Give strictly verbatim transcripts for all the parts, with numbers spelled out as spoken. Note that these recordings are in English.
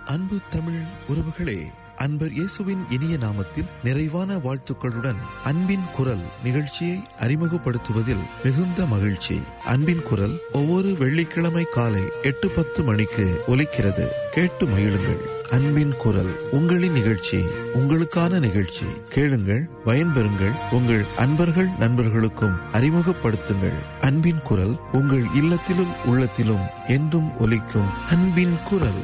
அன்பு தமிழ் உறவுகளே, அன்பர் இயேசுவின் இனிய நாமத்தில் நிறைவான வாழ்த்துக்களுடன் அன்பின் குரல் நிகழ்ச்சியை அறிமுகப்படுத்துவதில் மிகுந்த மகிழ்ச்சி. அன்பின் குரல் ஒவ்வொரு வெள்ளிக்கிழமை காலை எட்டு பத்து மணிக்கு ஒலிக்கிறது. கேட்டு மகிழுங்கள். அன்பின் குரல் உங்களின் நிகழ்ச்சி, உங்களுக்கான நிகழ்ச்சி. கேளுங்கள், பயன்பெறுங்கள். உங்கள் அன்பர்கள் நண்பர்களுக்கும் அறிமுகப்படுத்துங்கள். அன்பின் குரல் உங்கள் இல்லத்திலும் உள்ளத்திலும் என்றும் ஒலிக்கும் அன்பின் குரல்.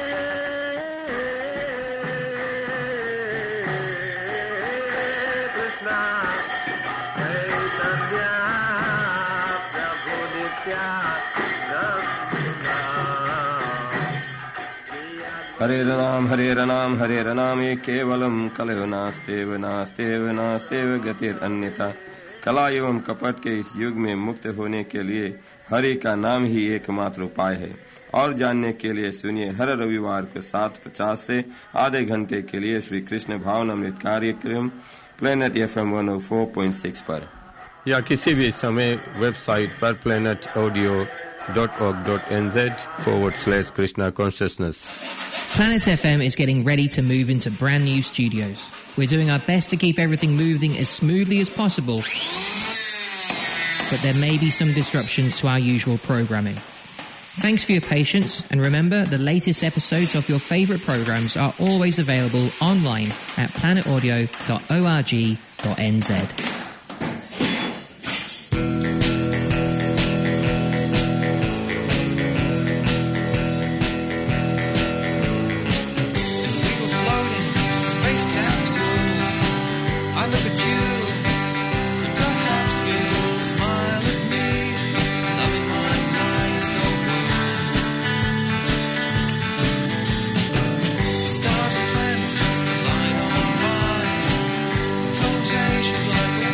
हरे राम हरे राम हरे राम ये केवलम कलयो नास्तेव नास्तेव नास्तेव गतिर अन्यथा। कला एवं कपट के इस युग में मुक्त होने के लिए हरि का नाम ही एकमात्र उपाय है। और जानने के लिए सुनिए हर रविवार को सात पचास से आधे घंटे के लिए श्री कृष्ण भावनामृत कार्यक्रम planet F M one O four point six पर, या किसी भी समय वेबसाइट पर planet audio dot org dot N Z forward slash Krishna consciousness. Planet F M is getting ready to move into brand new studios. We're doing our best to keep everything moving as smoothly as possible, but there may be some disruptions to our usual programming. Thanks for your patience, and remember, the latest episodes of your favourite programs are always available online at planet audio dot org dot n z. Stars and planets just align on high. Congregation like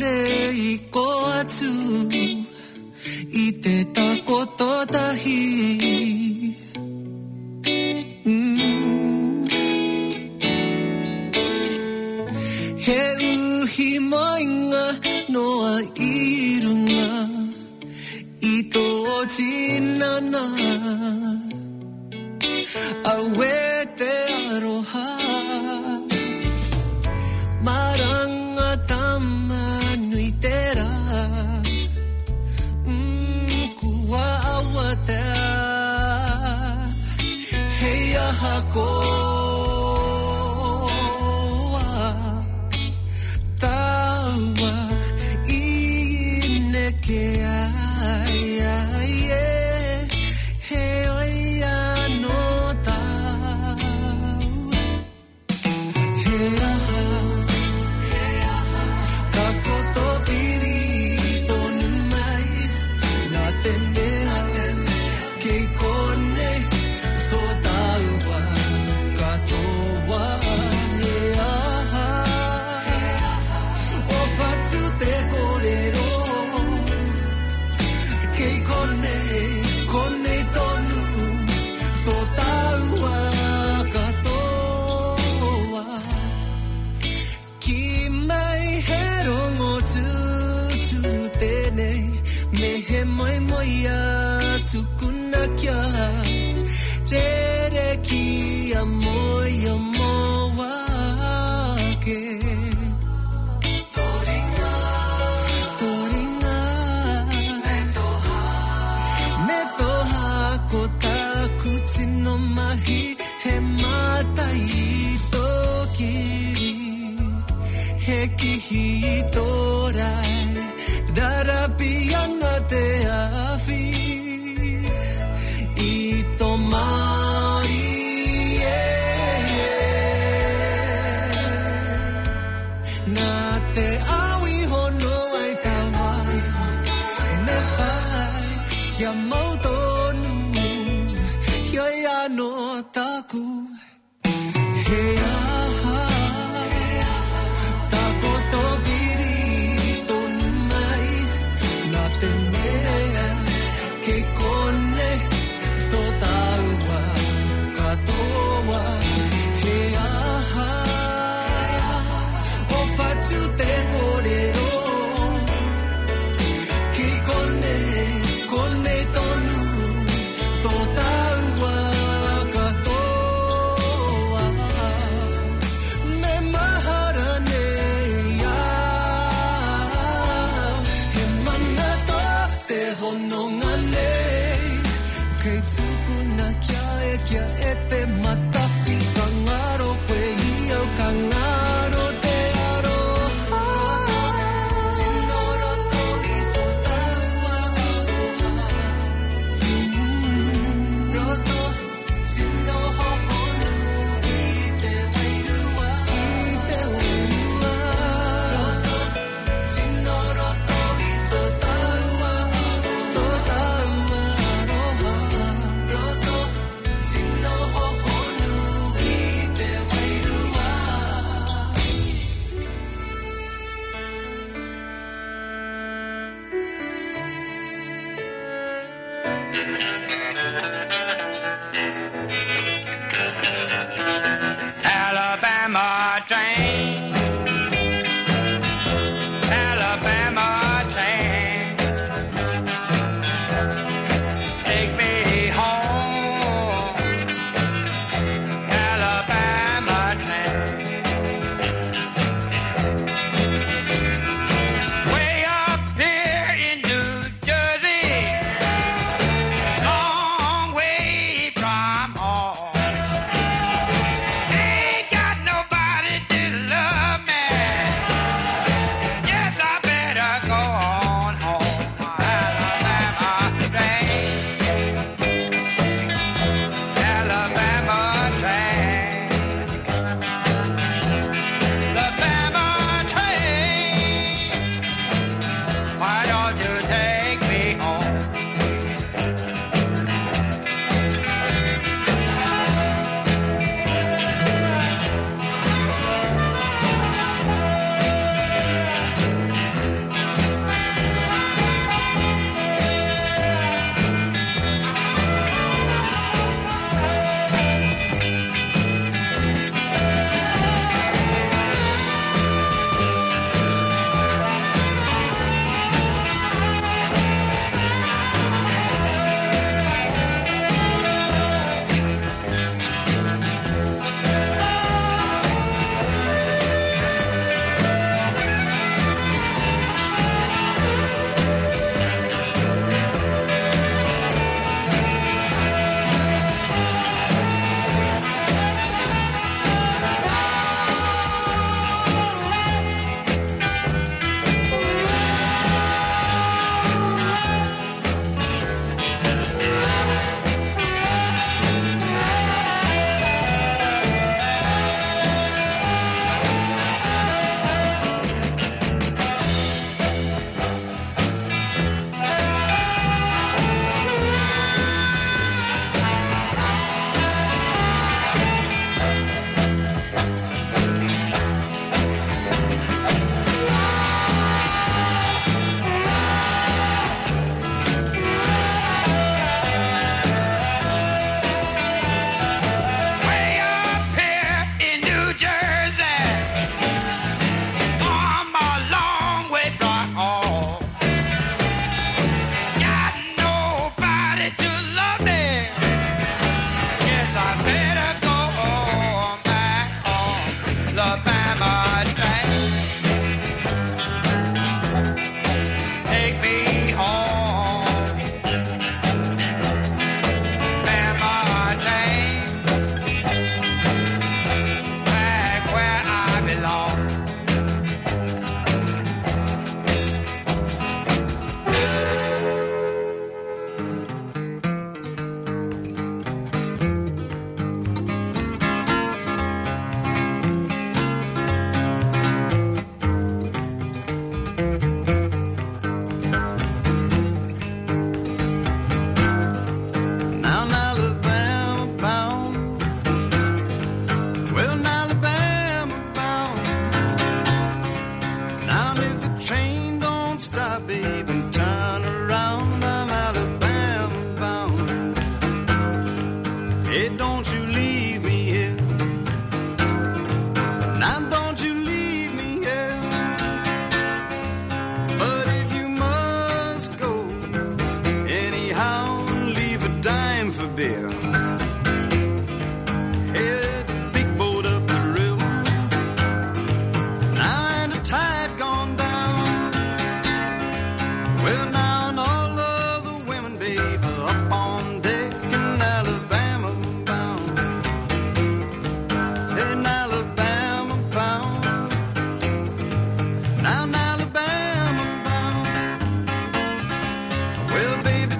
で行こうつ言ってたことだひ、うん、へうひまいがのはいるがいとじななあwe te aroha maranga tama nuitera kuwa awata heya hako tawa ineke ay ay Tukunakya Rere kia moyo moake Toringa Toringa Metoha Metoha Kotakuchi no mahi Hematai tokiri Heki hitorai Darapiana te afi Tomari na te awi hono ai kawai me fai kia mautonu hia no taku hea taku tobiri tonu mai na te mea ke kone Totawa katoa hea o fatu te korero ki kone kone tonu Totawa katoa me maharane ya he mana to te honongane kei tukunakya e kia e te matapi kangaro koe iau kangaro te aroha Tinoroto i tō taua aroha Roto tino hohonu i te wairua I te wairua Roto tinoroto i tō taua tō taua aroha Roto tino hohonu I te wairua Alabama train, Alabama train, take me home, Alabama train, way up here in New Jersey, long way from home. Ain't got nobody to love me. Yes, I better go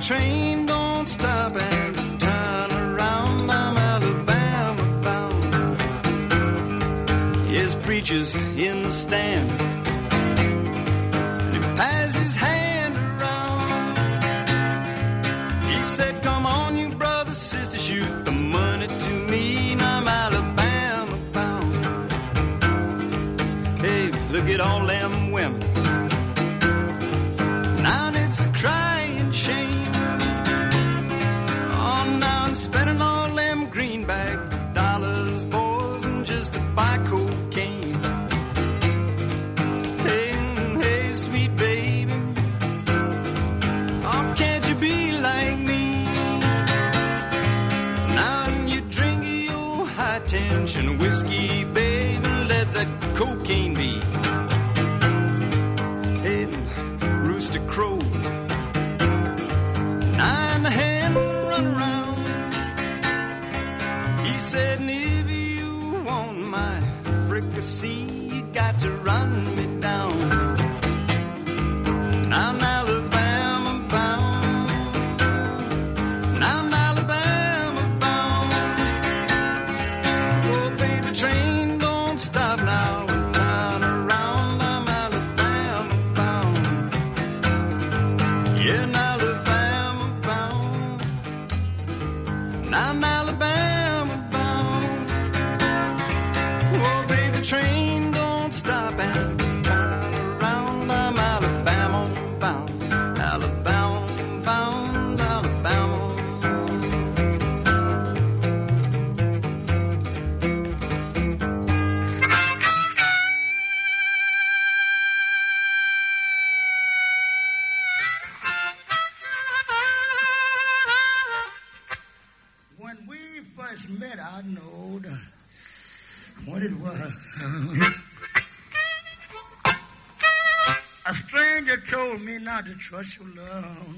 train don't stop and turn around. I'm Alabama bound. Yes, preachers in the stand, and he passes his hand around. He said, come on, you brothers, sisters, shoot the money to me, and I'm Alabama bound. Hey, look at all them women. Now it's a crying shame. Oh, now I'm spending all them greenback dollars, boys, and just to buy cocaine. Hey, hey, sweet baby, oh, can't you be like me? Now you drink your high tension whiskey, baby, let that cocaine be. Hey, rooster crow, nine the hand run around. He said, and if you want my fricassee, you got to run me down. I'm Alabama bound. I'm Alabama bound. Oh, baby, train don't stop now and turn around. I'm Alabama bound. Yeah, I'm Alabama bound. I'm Alabama bound. Oh, baby, train don't stop and turn around. I'm Alabama bound. Alabama bound. Alabama. When we first met, I know the, what it was. A stranger told me not to trust your love.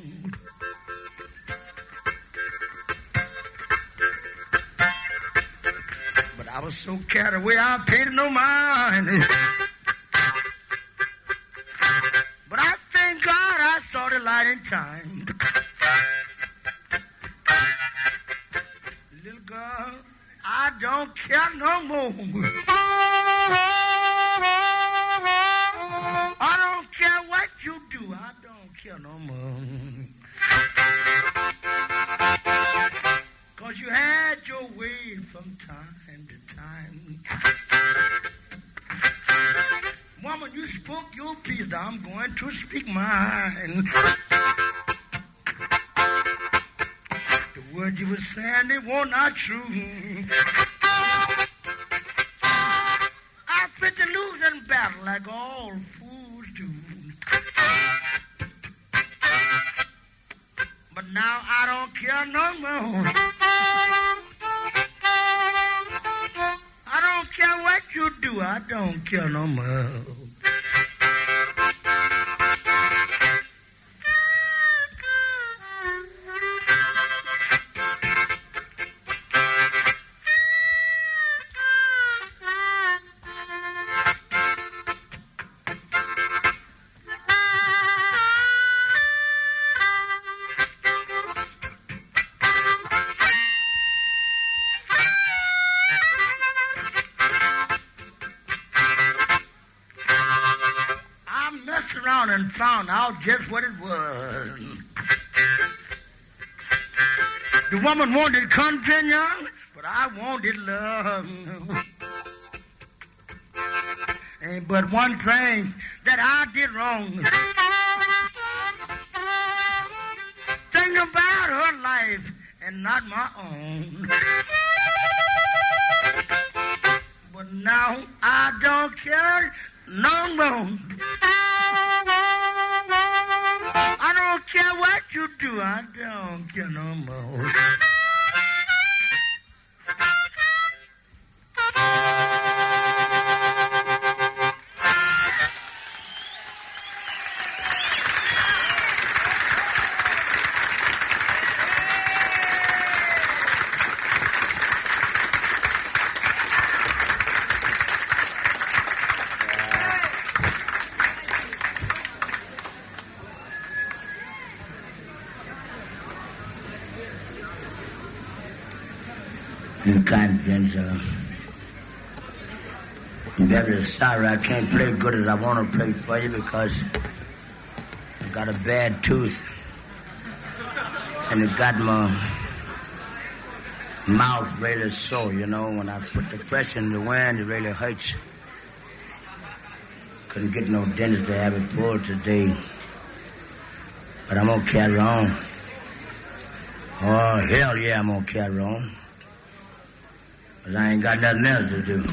But I was so carried away, I paid no mind. But I thank God I saw the light in time. Little girl, I don't care no more. I don't care what you do. I don't care no more. Cause you had your way from time to time. Woman, you spoke your piece. I'm going to speak mine. The words you were saying, they were not true. I fit to lose in battle like all fools do. But now I don't care no more. I don't care what you do. I don't care no more. And found out just what it was. The woman wanted convenience, but I wanted love. Ain't but one thing that I did wrong. Think about her life and not my own. But now I don't care no more. I don't care what you do, I don't care no more. and confidence. Uh, I'm very sorry I can't play good as I want to play for you because I got a bad tooth and it got my mouth really sore, you know. When I put the pressure in the wind, it really hurts. Couldn't get no dentist to have it pulled today. But I'm gonna carry on. Oh, hell yeah, I'm gonna carry on. Cause I ain't got nothing else to do.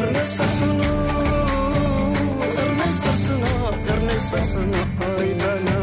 Ernest Sarsana, Ernest Sarsana, ay bana.